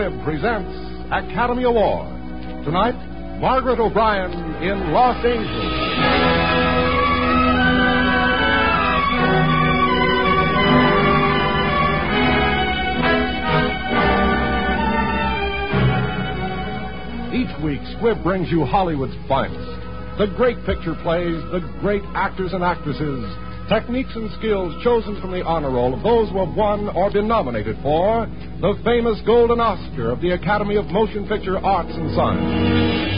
Squibb presents Academy Award. Tonight, Margaret O'Brien in Los Angeles. Each week, Squibb brings you Hollywood's finest. The great picture plays, the great actors and actresses, techniques and skills chosen from the honor roll of those who have won or been nominated for the famous Golden Oscar of the Academy of Motion Picture Arts and Science.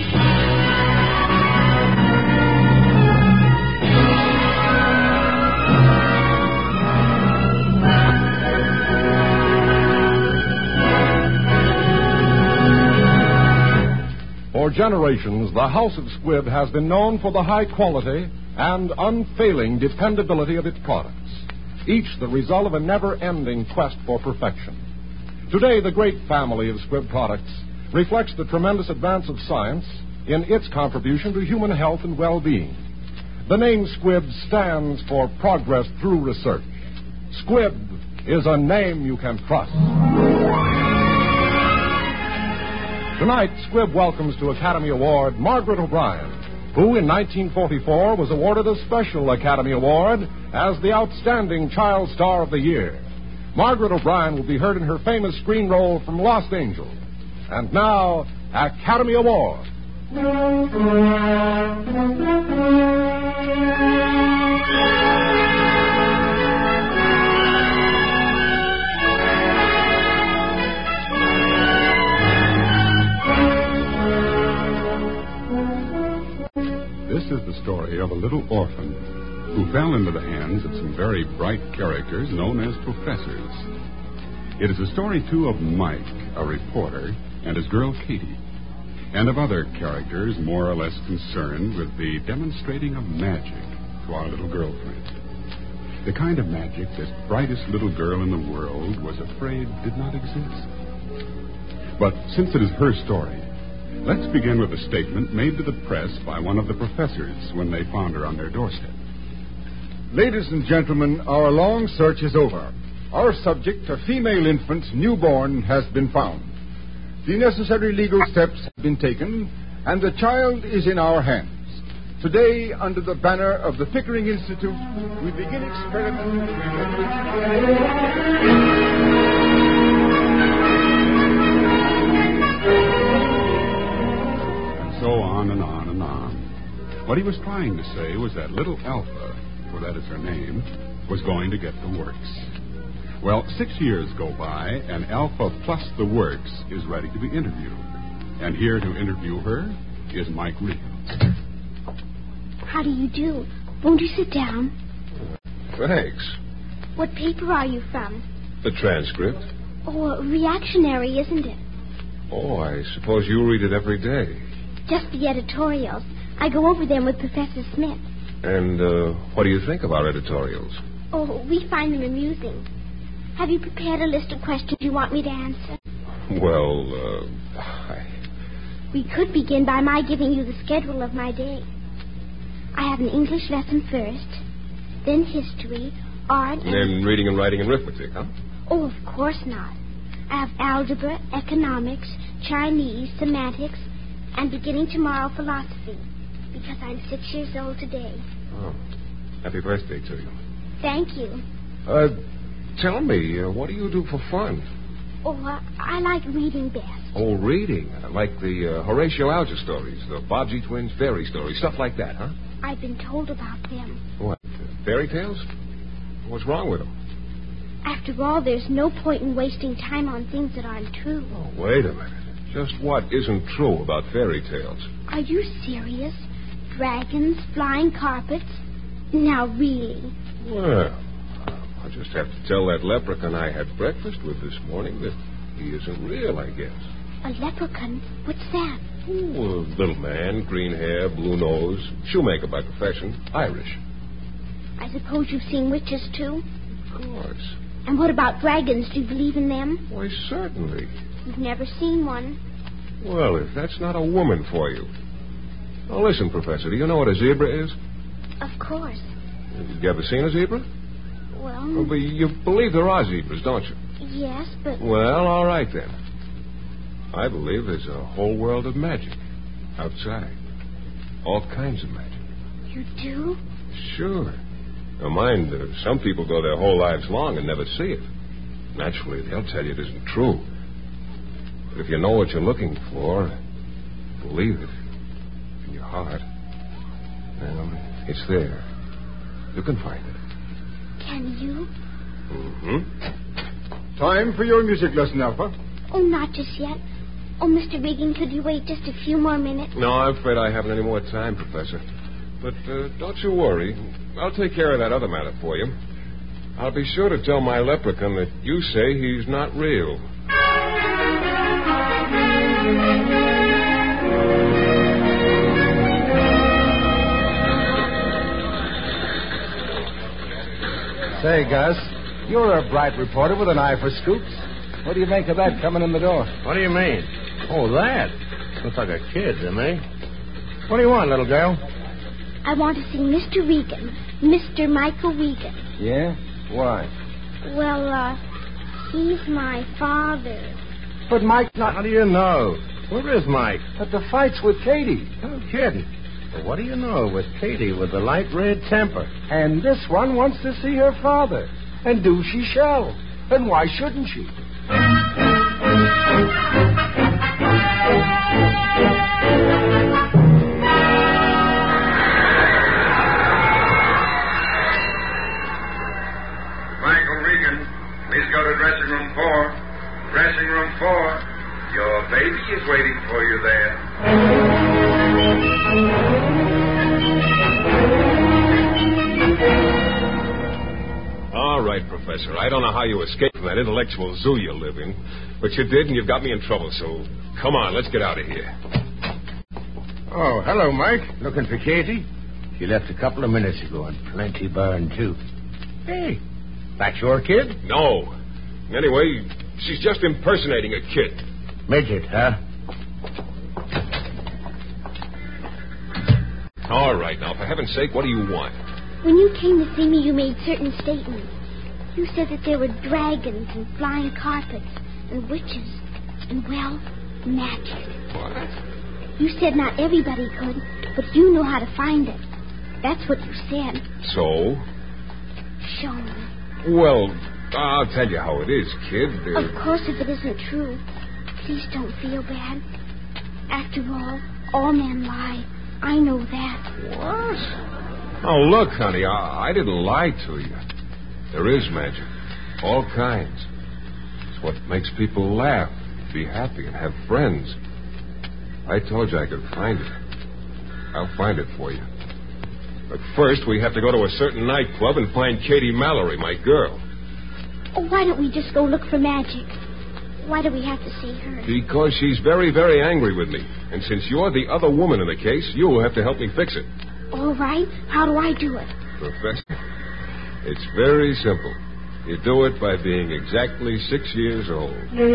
For generations, the House of Squibb has been known for the high quality and unfailing dependability of its products, each the result of a never-ending quest for perfection. Today, the great family of Squibb products reflects the tremendous advance of science in its contribution to human health and well-being. The name Squibb stands for progress through research. Squibb is a name you can trust. Tonight, Squibb welcomes to Academy Award Margaret O'Brien, who in 1944 was awarded a special Academy Award as the Outstanding Child Star of the Year. Margaret O'Brien will be heard in her famous screen role from Los Angeles. And now, Academy Award. This is the story of a little orphan who fell into the hands of some very bright characters known as professors. It is a story, too, of Mike, a reporter, and his girl Katie, and of other characters more or less concerned with the demonstrating of magic to our little girlfriend. The kind of magic this brightest little girl in the world was afraid did not exist. But since it is her story, let's begin with a statement made to the press by one of the professors when they found her on their doorstep. Ladies and gentlemen, our long search is over. Our subject, a female infant, newborn, has been found. The necessary legal steps have been taken, and the child is in our hands. Today, under the banner of the Pickering Institute, we begin experiments. So on and on and on. What he was trying to say was that little Alpha, for that is her name, was going to get the works. Well, 6 years go by, and Alpha plus the works is ready to be interviewed. And here to interview her is Mike Reed. How do you do? Won't you sit down? Thanks. What paper are you from? The transcript? Oh, reactionary, isn't it? Oh, I suppose you read it every day. Just the editorials. I go over them with Professor Smith. And what do you think of our editorials? Oh, we find them amusing. Have you prepared a list of questions you want me to answer? Well, We could begin by my giving you the schedule of my day. I have an English lesson first, then history, art, and then reading and writing and arithmetic, huh? Oh, of course not. I have algebra, economics, Chinese, semantics, and beginning tomorrow, philosophy, because I'm 6 years old today. Oh, happy birthday to you. Thank you. Tell me, what do you do for fun? Oh, I like reading best. Oh, reading. Like the Horatio Alger stories, the Bobbsey Twins fairy stories, stuff like that, huh? I've been told about them. What, fairy tales? What's wrong with them? After all, there's no point in wasting time on things that aren't true. Oh, wait a minute. Just what isn't true about fairy tales? Are you serious? Dragons, flying carpets? Now, really? Well, I'll just have to tell that leprechaun I had breakfast with this morning that he isn't real, I guess. A leprechaun? What's that? Oh, a little man, green hair, blue nose, shoemaker by profession, Irish. I suppose you've seen witches, too? Of course. And what about dragons? Do you believe in them? Why, certainly. You've never seen one. Well, if that's not a woman for you. Now, listen, Professor, do you know what a zebra is? Of course. Have you ever seen a zebra? Well... But you believe there are zebras, don't you? Yes, but... Well, all right, then. I believe there's a whole world of magic outside. All kinds of magic. You do? Sure. Now, mind, some people go their whole lives long and never see it. Naturally, they'll tell you it isn't true. But if you know what you're looking for, believe it in your heart, well, it's there. You can find it. Can you? Mm-hmm. Time for your music lesson, Alpha. Oh, not just yet. Oh, Mr. Regan, could you wait just a few more minutes? No, I'm afraid I haven't any more time, Professor. But don't you worry. I'll take care of that other matter for you. I'll be sure to tell my leprechaun that you say he's not real. Say, Gus, you're a bright reporter with an eye for scoops. What do you make of that coming in the door? What do you mean? Oh, that. Looks like a kid to me. What do you want, little girl? I want to see Mr. Regan. Mr. Michael Regan. Yeah? Why? Well, he's my father. But Mike's not How do you know? Where is Mike? at the fights with Katie. No kidding. Well, what do you know with Katie with the light red temper? And this one wants to see her father. And do she shall. And why shouldn't she? Michael Regan, please go to dressing room 4. Dressing room 4. Your baby is waiting for you there. All right, Professor. I don't know how you escaped from that intellectual zoo you live in, but you did, and you've got me in trouble, so come on, let's get out of here. Oh, hello, Mike. Looking for Katie? She left a couple of minutes ago and plenty burned, too. Hey, that's your kid? No. Anyway, she's just impersonating a kid. Midget, huh? All right, now, for heaven's sake, what do you want? When you came to see me, you made certain statements. You said that there were dragons and flying carpets and witches and, well, magic. What? You said not everybody could, but you know how to find it. That's what you said. So? Show me. Well, I'll tell you how it is, kid. Of course, if it isn't true, please don't feel bad. After all men lie. I know that. What? Oh, look, honey, I didn't lie to you. There is magic. All kinds. It's what makes people laugh, be happy, and have friends. I told you I could find it. I'll find it for you. But first, we have to go to a certain nightclub and find Katie Mallory, my girl. Oh, why don't we just go look for magic? Why do we have to see her? Because she's very, very angry with me. And since you're the other woman in the case, you'll have to help me fix it. All right. How do I do it? Professor, it's very simple. You do it by being exactly 6 years old.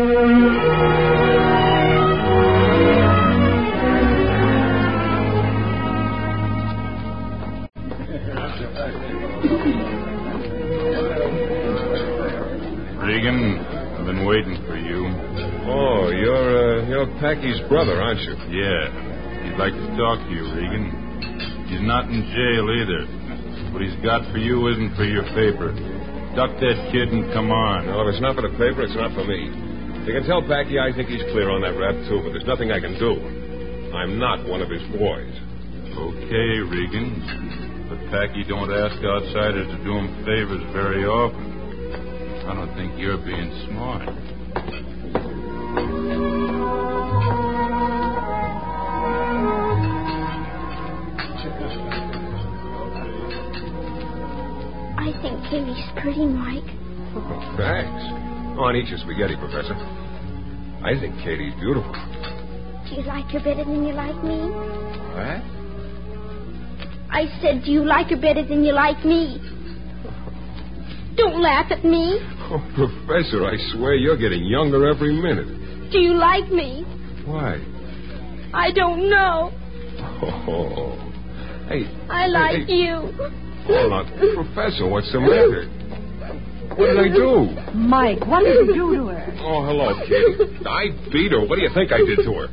Regan, I've been waiting for you. Oh, you're Packy's brother, aren't you? Yeah. He'd like to talk to you, Regan. He's not in jail either. What he's got for you isn't for your paper. Duck that kid and come on. No, if it's not for the paper, it's not for me. You can tell Packy I think he's clear on that rap, too, but there's nothing I can do. I'm not one of his boys. Okay, Regan. But Packy don't ask outsiders to do him favors very often. I don't think you're being smart. I think Katie's pretty, Mike. Oh, thanks. Oh, and eat your spaghetti, Professor. I think Katie's beautiful. Do you like her better than you like me? What? I said, do you like her better than you like me? Don't laugh at me. Oh, Professor, I swear you're getting younger every minute. Do you like me? Why? I don't know. Oh. Hey. I like you. Oh, now, Professor, what's the matter? What did I do? Mike, what did you do to her? Oh, hello, Katie. I beat her. What do you think I did to her?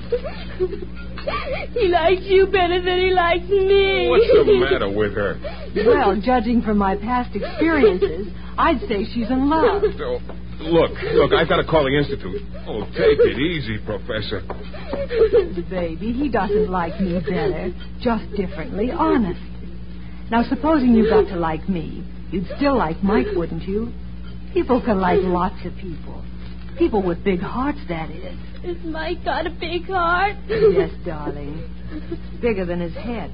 He likes you better than he likes me. What's the matter with her? Well, judging from my past experiences, I'd say she's in love. Oh, look, I've got to call the Institute. Oh, take it easy, Professor. Baby, he doesn't like me better, just differently, honest. Now, supposing you got to like me, you'd still like Mike, wouldn't you? People can like lots of people. People with big hearts, that is. Has Mike got a big heart? Yes, darling. Bigger than his head.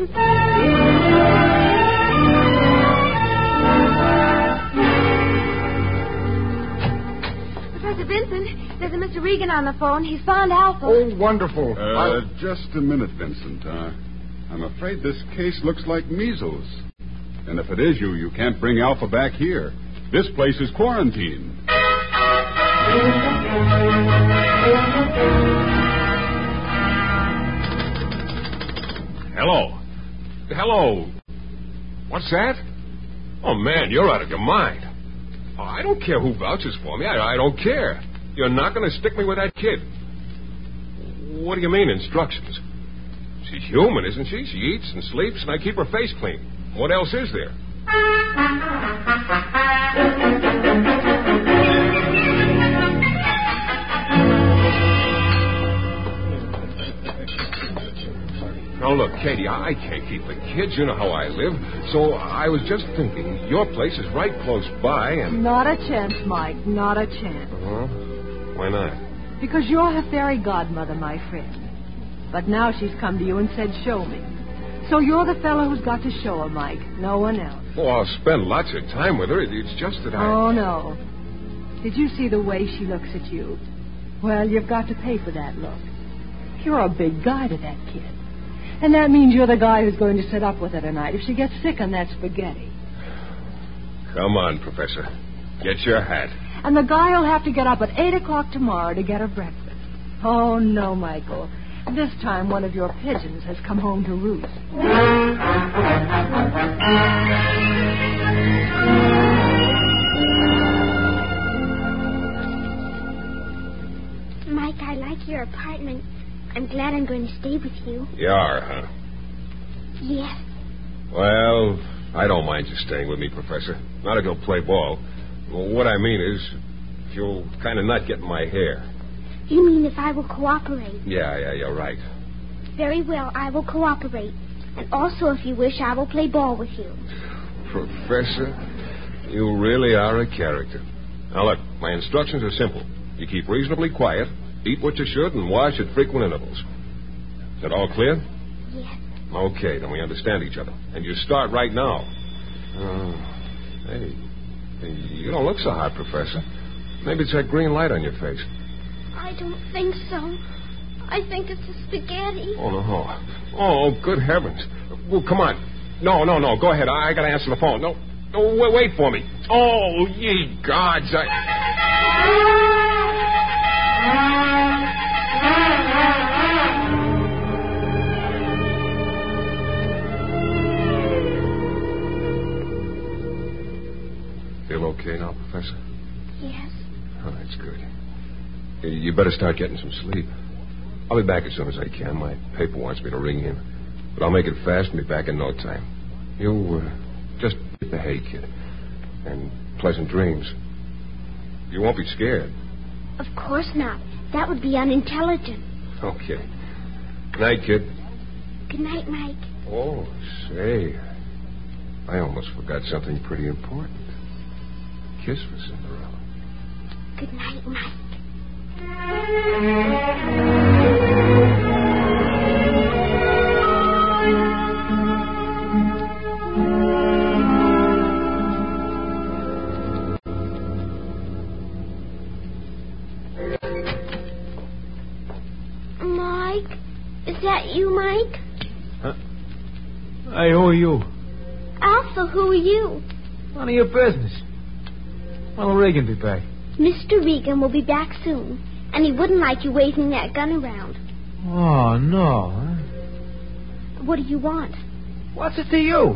Professor Vincent, there's a Mr. Regan on the phone. He's found Alpha. Oh, wonderful. Just a minute, Vincent. I'm afraid this case looks like measles. And if it is you can't bring Alpha back here. This place is quarantined. Hello. What's that? Oh, man, you're out of your mind. Oh, I don't care who vouches for me. I don't care. You're not going to stick me with that kid. What do you mean, instructions? She's human, isn't she? She eats and sleeps, and I keep her face clean. What else is there? Now, look, Katie, I can't keep the kids. You know how I live. So I was just thinking, your place is right close by, and... Not a chance, Mike. Not a chance. Why not? Because you're her fairy godmother, my friend. But now she's come to you and said, show me. So you're the fellow who's got to show her, Mike. No one else. Oh, I'll spend lots of time with her. It's just that I... Oh, no. Did you see the way she looks at you? Well, you've got to pay for that look. You're a big guy to that kid. And that means you're the guy who's going to sit up with her tonight if she gets sick on that spaghetti. Come on, Professor. Get your hat. And the guy will have to get up at 8 o'clock tomorrow to get her breakfast. Oh, no, Michael. This time one of your pigeons has come home to roost. Mike, I like your apartment. I'm glad I'm going to stay with you. You are, huh? Yes. Well, I don't mind you staying with me, Professor. Not if you'll play ball. Well, what I mean is, if you'll kind of not get in my hair. You mean if I will cooperate? Yeah, you're right. Very well, I will cooperate. And also, if you wish, I will play ball with you. Professor, you really are a character. Now, look, my instructions are simple. You keep reasonably quiet, eat what you should, and wash at frequent intervals. Is that all clear? Yes. Okay, then we understand each other. And you start right now. Hey, you don't look so hot, Professor. Maybe it's that green light on your face. I don't think so. I think it's the spaghetti. Oh, no. Oh, good heavens. Well, come on. No. Go ahead. I got to answer the phone. No, wait for me. Oh, ye gods. Feel okay now, Professor? Yes. Oh, that's good. You better start getting some sleep. I'll be back as soon as I can. My paper wants me to ring in. But I'll make it fast and be back in no time. You, just get the hay, kid. And pleasant dreams. You won't be scared. Of course not. That would be unintelligent. Okay. Good night, kid. Good night, Mike. Oh, say. I almost forgot something pretty important. Kiss for Cinderella. Good night, Mike. Mike? Is that you, Mike? Huh? Hey, who are you? Alpha, who are you? None of your business. When'll Regan be back? Mr. Regan will be back soon, and he wouldn't like you waving that gun around. Oh, no. Huh? What do you want? What's it to you?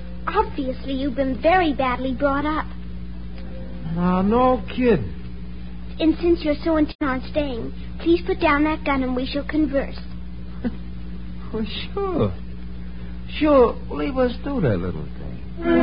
Obviously, you've been very badly brought up. No kidding. And since you're so intent on staying, please put down that gun and we shall converse. Well, sure. Sure, leave us do that little thing.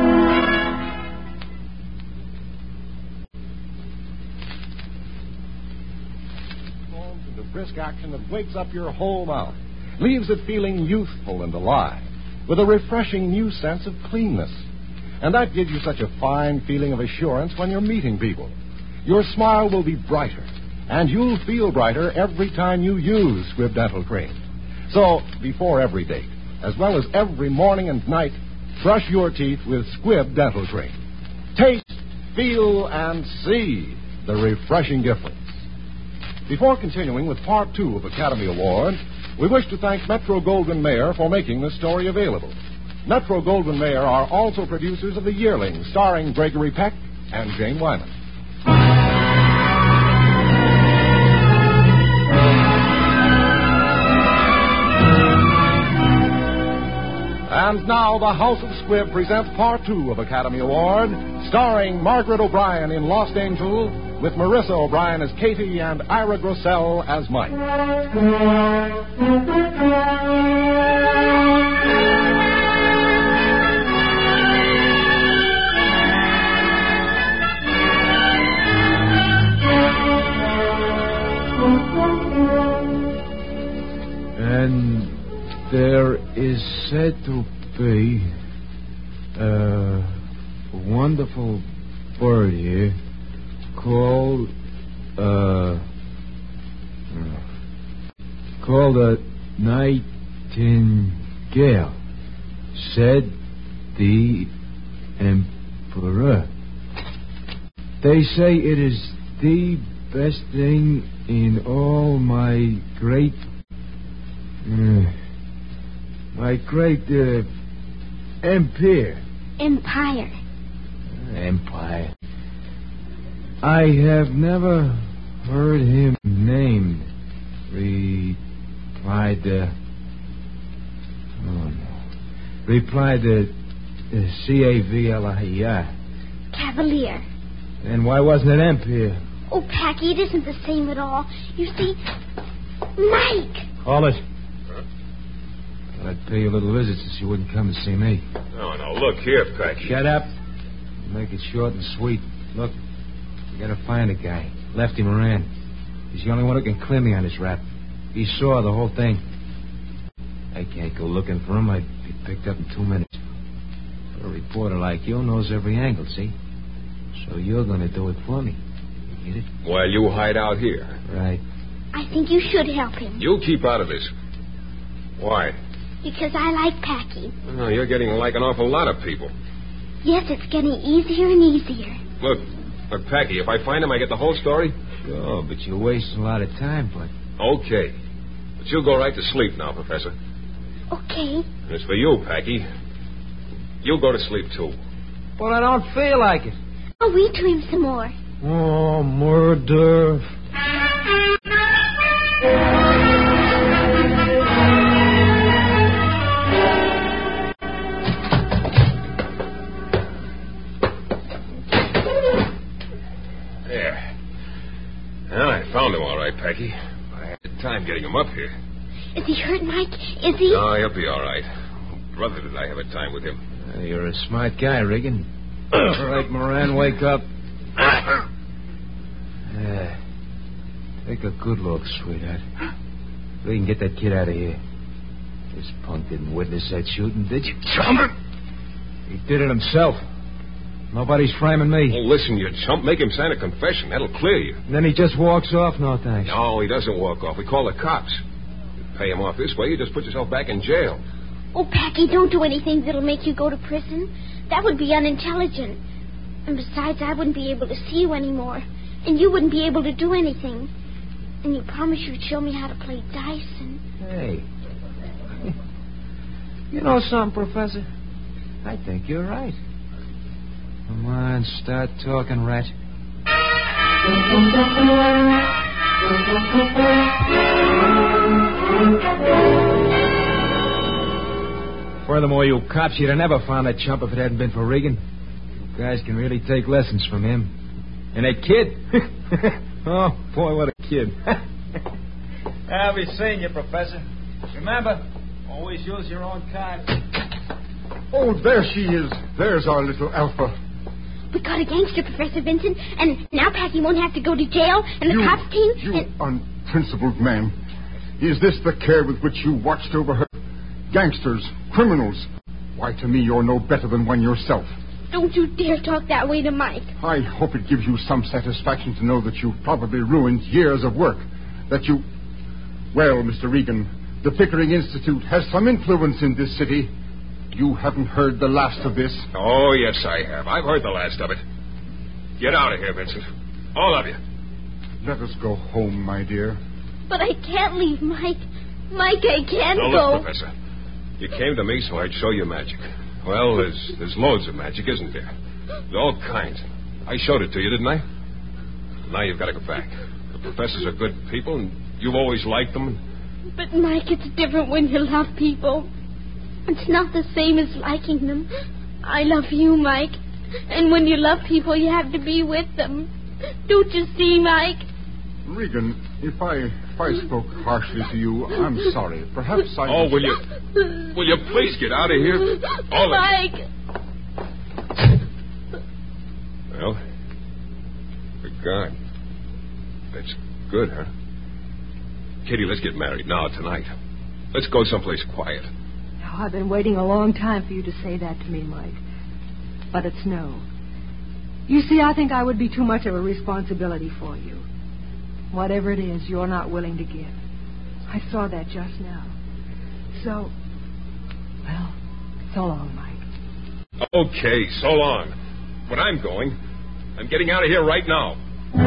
Into brisk action that wakes up your whole mouth, leaves it feeling youthful and alive, with a refreshing new sense of cleanness. And that gives you such a fine feeling of assurance when you're meeting people. Your smile will be brighter, and you'll feel brighter every time you use Squibb Dental Cream. So, before every date, as well as every morning and night, brush your teeth with Squibb Dental Cream. Taste, feel, and see the refreshing difference. Before continuing with Part 2 of Academy Award, we wish to thank Metro-Goldwyn-Mayer for making this story available. Metro-Goldwyn-Mayer are also producers of The Yearling, starring Gregory Peck and Jane Wyman. And now the House of Squibb presents Part 2 of Academy Award, starring Margaret O'Brien in Lost Angel, with Marissa O'Brien as Katie and Ira Grossell as Mike. And there is said to be a wonderful bird here called a nightingale, said the emperor. They say it is the best thing in all my great empire. Empire. I have never heard him named, replied the Cavalier. Cavalier. Then why wasn't it empire? Oh, Packy, it isn't the same at all. You see, Mike. Call it. I'd pay you a little visit since you wouldn't come to see me. No, look here, Packy. Shut up. Make it short and sweet. Look, you gotta find a guy. Lefty Moran. He's the only one who can clear me on this rap. He saw the whole thing. I can't go looking for him. I'd be picked up in 2 minutes. But a reporter like you knows every angle, see? So you're gonna do it for me. You get it? While you hide out here. Right. I think you should help him. You keep out of this. Why? Because I like Packy. Oh, you're getting like an awful lot of people. Yes, it's getting easier and easier. Look, Packy, if I find him, I get the whole story? Sure, but you're wasting a lot of time, bud. Okay. But you'll go right to sleep now, Professor. Okay. And as for you, Packy, you'll go to sleep, too. But I don't feel like it. I'll read to him some more. Oh, murder. Well, I found him all right, Packy. I had time getting him up here. Is he hurt, Mike? Is he? No, he'll be all right. Brother, did I have a time with him. You're a smart guy, Regan. All right, Moran, wake up. Take a good look, sweetheart. We can get that kid out of here. This punk didn't witness that shooting, did you? Chump! He did it himself. Nobody's framing me. Oh, listen, you chump. Make him sign a confession. That'll clear you. And then he just walks off? No, thanks. No, he doesn't walk off. We call the cops. You pay him off this way, you just put yourself back in jail. Oh, Packy, don't do anything that'll make you go to prison. That would be unintelligent. And besides, I wouldn't be able to see you anymore. And you wouldn't be able to do anything. And you promised you'd show me how to play dice and... Hey. You know something, Professor? I think you're right. Come on, start talking, rat. Furthermore, you cops, you'd have never found that chump if it hadn't been for Regan. You guys can really take lessons from him. And that kid, Oh, boy, what a kid. I'll be seeing you, Professor. Remember, always use your own card. Oh, there she is. There's our little Alpha. We caught a gangster, Professor Vincent, and now Packy won't have to go to jail, and the cops team... You unprincipled man. Is this the care with which you watched over her? Gangsters, criminals. Why, to me, you're no better than one yourself. Don't you dare talk that way to Mike. I hope it gives you some satisfaction to know that you've probably ruined years of work. That you... Well, Mr. Regan, the Pickering Institute has some influence in this city. You haven't heard the last of this. Oh, yes, I have. I've heard the last of it. Get out of here, Vincent. All of you. Let us go home, my dear. But I can't leave Mike. Mike, I can't go. Look, Professor. You came to me so I'd show you magic. Well, there's loads of magic, isn't there? There's all kinds. I showed it to you, didn't I? Now you've got to go back. The professors are good people, and you've always liked them. But, Mike, it's different when you love people. It's not the same as liking them. I love you, Mike. And when you love people, you have to be with them. Don't you see, Mike? Regan, if I spoke harshly to you, I'm sorry. Perhaps I... Oh, will you please get out of here? All Mike! Well, they're gone. That's good, huh? Kitty, let's get married now, tonight. Let's go someplace quiet. Oh, I've been waiting a long time for you to say that to me, Mike. But it's no. You see, I think I would be too much of a responsibility for you. Whatever it is, you're not willing to give. I saw that just now. So, well, so long, Mike. Okay, so long. But I'm going. I'm getting out of here right now.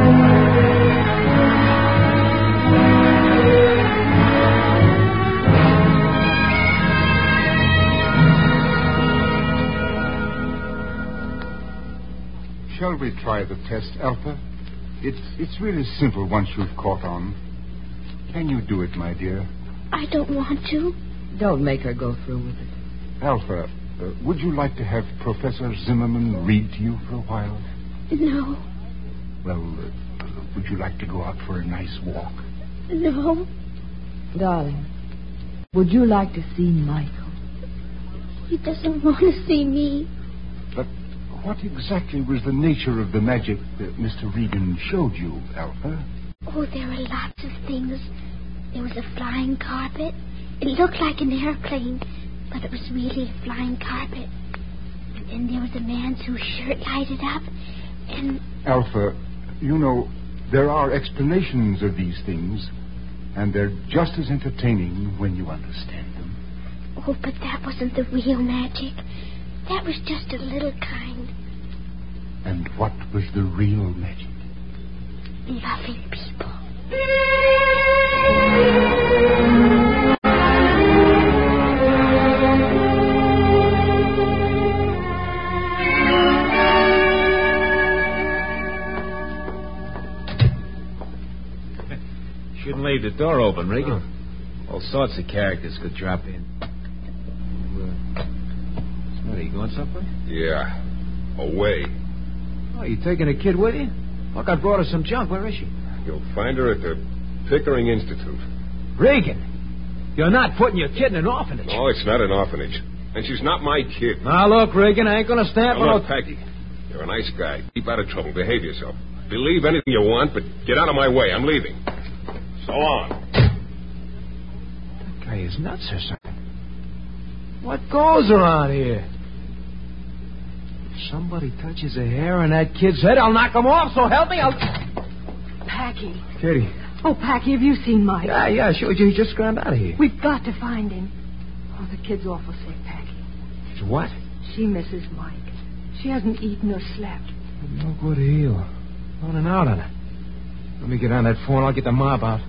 Shall we try the test, Alpha? It's really simple once you've caught on. Can you do it, my dear? I don't want to. Don't make her go through with it. Alpha, would you like to have Professor Zimmerman read to you for a while? No. Well, would you like to go out for a nice walk? No. Darling, would you like to see Michael? He doesn't want to see me. But what exactly was the nature of the magic that Mr. Regan showed you, Alpha? Oh, there were lots of things. There was a flying carpet. It looked like an airplane, but it was really a flying carpet. And then there was a man whose shirt lighted up, and... Alpha, you know, there are explanations of these things, and they're just as entertaining when you understand them. Oh, but that wasn't the real magic. That was just a little kind. And what was the real magic? Loving people. Shouldn't leave the door open, Regan. All sorts of characters could drop in. What, are you going someplace? Yeah. Away. Oh, you taking a kid with you? Look, I brought her some junk. Where is she? You'll find her at the Pickering Institute. Regan, you're not putting your kid in an orphanage. No, it's not an orphanage. And she's not my kid. Now, look, Regan, I ain't going to stand for... Look, Packy, you're a nice guy. Keep out of trouble. Behave yourself. Believe anything you want, but get out of my way. I'm leaving. So long. That guy is nuts or something. What goes around here? If somebody touches a hair on that kid's head, I'll knock him off, so help me, Packy. Kitty. Oh, Packy, have you seen Mike? Yeah, sure. He just scrambled out of here. We've got to find him. Oh, the kid's awful sick, Packy. She's what? She misses Mike. She hasn't eaten or slept. No good heel. On and out on her. Let me get on that phone. I'll get the mob out.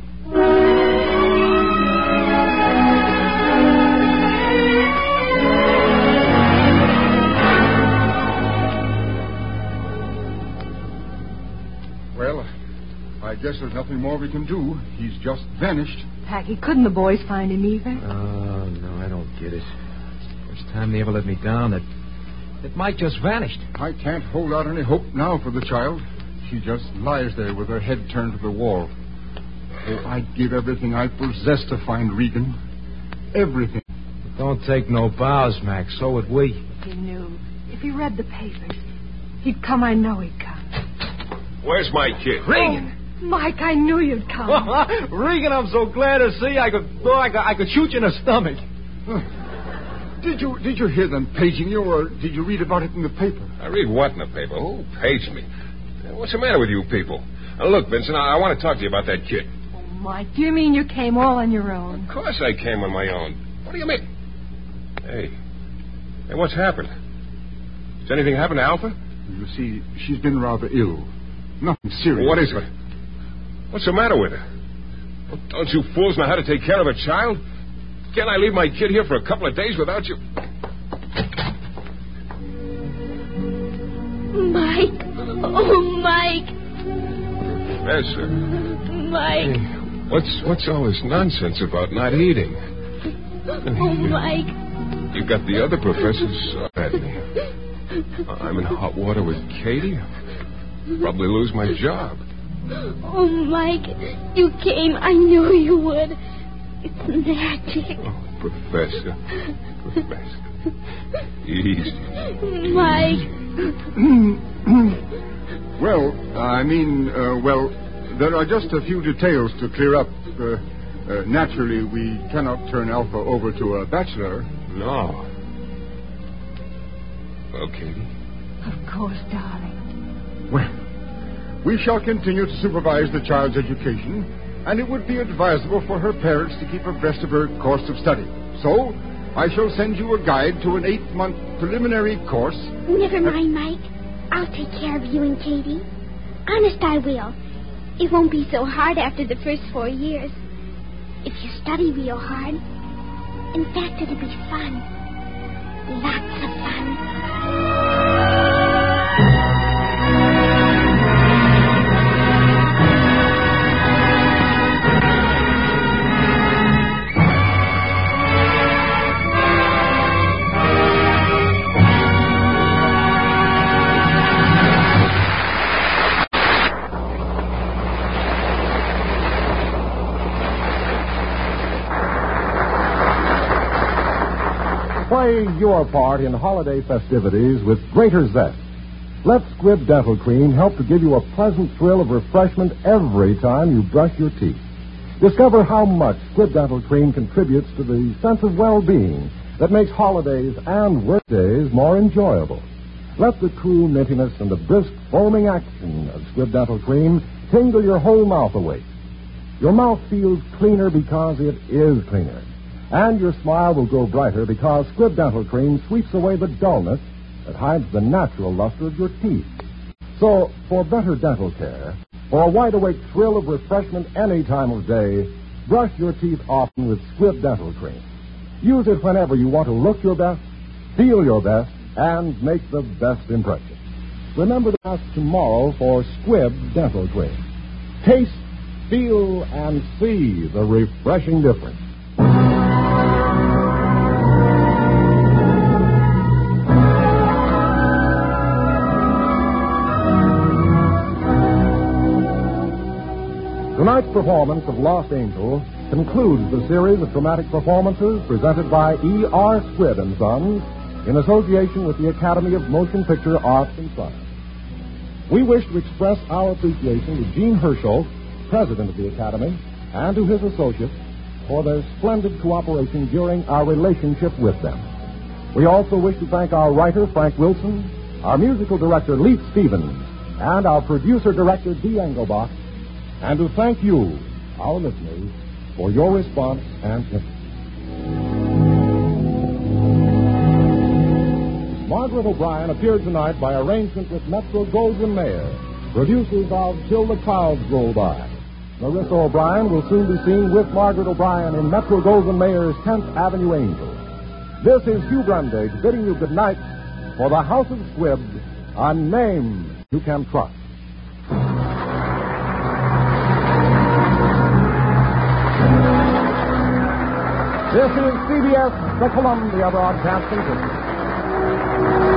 Well, I guess there's nothing more we can do. He's just vanished. Packy, couldn't the boys find him either? Oh, no, I don't get it. First time they ever let me down, that Mike just vanished. I can't hold out any hope now for the child. She just lies there with her head turned to the wall. Oh, I'd give everything I possess to find Regan. Everything. Don't take no bows, Mac. So would we. If he knew. If he read the papers. He'd come. I know he'd come. Where's my kid? Regan! Oh, Mike, I knew you'd come. Regan, I'm so glad to see you. I could shoot you in the stomach. Did you hear them paging you, or did you read about it in the paper? I read what in the paper? Who paged me? What's the matter with you people? Look, Vincent, I want to talk to you about that kid. Oh, Mike, do you mean you came all on your own? Of course I came on my own. What do you mean? Hey, what's happened? Has anything happened to Alpha? You see, she's been rather ill. Nothing serious. What is it? What's the matter with her? Well, don't you fools know how to take care of a child? Can't I leave my kid here for a couple of days without you? Mike. Oh, Mike. Yes, sir. Mike. Hey, what's all this nonsense about not eating? Oh, Mike. You got the other professors at me. I'm in hot water with Katie. I'll probably lose my job. Oh, Mike. You came. I knew you would. It's magic. Oh, Professor. Easy. Mike. Well, there are just a few details to clear up. Naturally, we cannot turn Alpha over to a bachelor. No. Well, Katie? Of course, darling. Well, we shall continue to supervise the child's education, and it would be advisable for her parents to keep abreast of her course of study. So, I shall send you a guide to an 8-month preliminary course. Never mind, Mike. I'll take care of you and Katie. Honest, I will. It won't be so hard after the first 4 years. If you study real hard. In fact, it'll be fun. Lots of fun. Play your part in holiday festivities with greater zest. Let Squibb Dental Cream help to give you a pleasant thrill of refreshment every time you brush your teeth. Discover how much Squibb Dental Cream contributes to the sense of well-being that makes holidays and workdays more enjoyable. Let the cool nittiness and the brisk foaming action of Squibb Dental Cream tingle your whole mouth awake. Your mouth feels cleaner because it is cleaner. And your smile will grow brighter because Squibb Dental Cream sweeps away the dullness that hides the natural luster of your teeth. So, for better dental care, for a wide-awake thrill of refreshment any time of day, brush your teeth often with Squibb Dental Cream. Use it whenever you want to look your best, feel your best, and make the best impression. Remember to ask tomorrow for Squibb Dental Cream. Taste, feel, and see the refreshing difference. Tonight's performance of Lost Angel concludes the series of dramatic performances presented by E.R. Squibb & Sons in association with the Academy of Motion Picture Arts and Science. We wish to express our appreciation to Gene Herschel, President of the Academy, and to his associates for their splendid cooperation during our relationship with them. We also wish to thank our writer, Frank Wilson, our musical director, Leith Stevens, and our producer-director, Dee Engelbach, and to thank you, our listeners, for your response and interest. Margaret O'Brien appeared tonight by arrangement with Metro-Goldwyn-Mayer, producers of Till the Clouds Roll By. Marissa O'Brien will soon be seen with Margaret O'Brien in Metro-Goldwyn-Mayer's 10th Avenue Angel. This is Hugh Brundage bidding you good night for the House of Squibb, a name you can trust. This is CBS, the Columbia Broadcasting System.